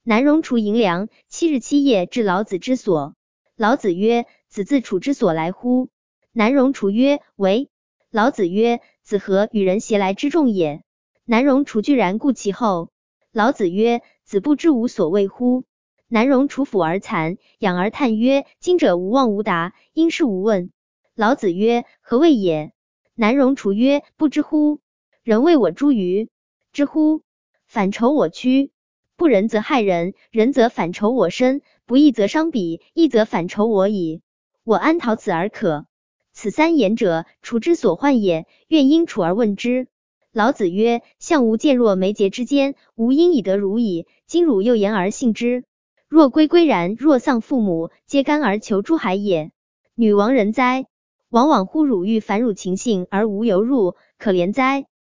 南荣除银梁，7日7夜至老子之所。老子曰：子自处之所来乎？南荣除曰：为。老子曰：子何与人偕来之众也？南荣除居然顾其后。老子曰：子不知无所谓乎？南荣除俯而惭，仰而叹曰：今者无望无达，因事无问。老子曰：何谓也？南荣除曰：不知乎？人谓我诛鱼。知乎？反仇我躯。不仁则害人，仁则反仇我身，不义则伤彼，义则反仇我矣。我安逃此而可？此三言者，处之所患也，愿因处而问之。老子曰：相吾见若眉睫之间，吾应以得汝矣。今汝又言而信之。若归归然，若丧父母，皆甘而求诸海也。女王人哉！往往乎汝欲反汝情性而无由入，可怜哉！